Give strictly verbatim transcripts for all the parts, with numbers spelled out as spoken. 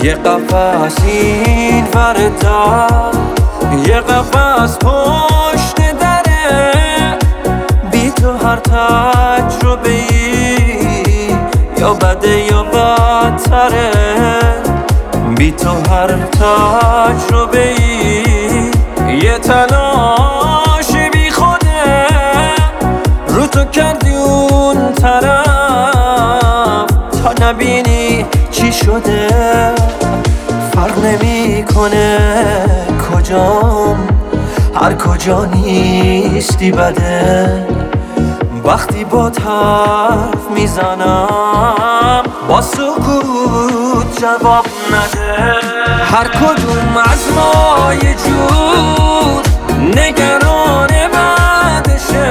یه قفس این وردا، یه قفس پشت دره، بی تو هر تجربه ای یا بده یا بدتره، بی تو هر تجربه ای یه تلاش بی خوده، رو تو کردی اون طرف تا نبینی چی شده. فرق نمی کنه کجام، هر کجا نیستی بده. وقتی با حرف میزنم با سکوت جواب نده. هر کدوم از ما یه جور نگران بعدشه،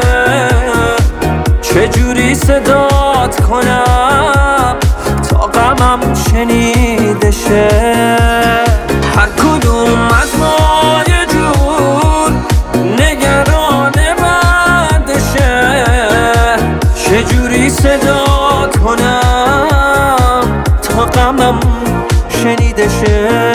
چجوری صدات کنم تا غمم شنیده شه. هر کدوم از ما یه جور نگران بعدشه، چجوری صدات کنم تا غمم شنیده شه.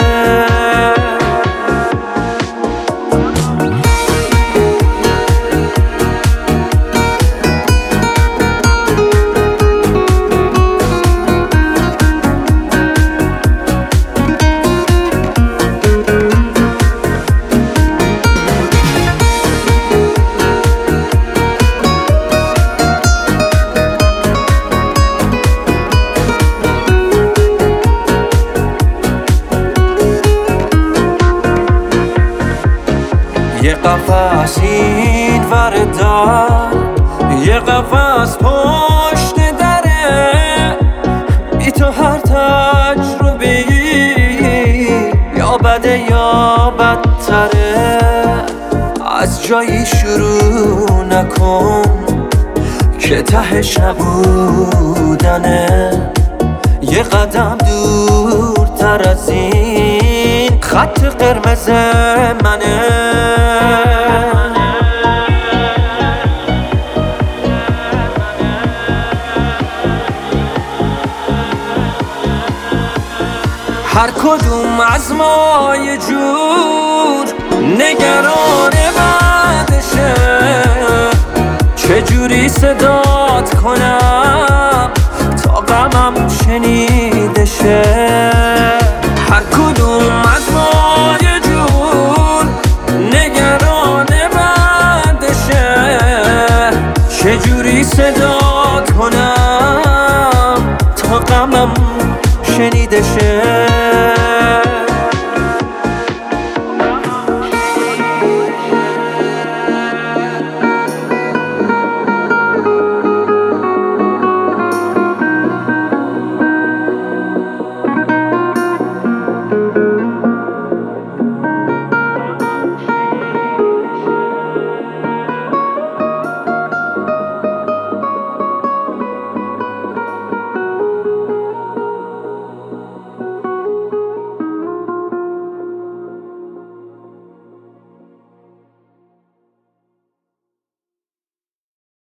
یه قفس این وردا، یه قفس پشت دره، بی تو هر تجربه ای یا بده یا بدتره. از جایی شروع نکن که تهش نبودنه، یه قدم دورتر از این خط قرمز منه. هر کدوم از ما یه جور نگران بعدشه، چجوری صدات کنم تا غمم شنیده شه. هر کدوم از ما یه جور نگران بعدشه، چجوری صدات کنم تا غمم شنیده شه.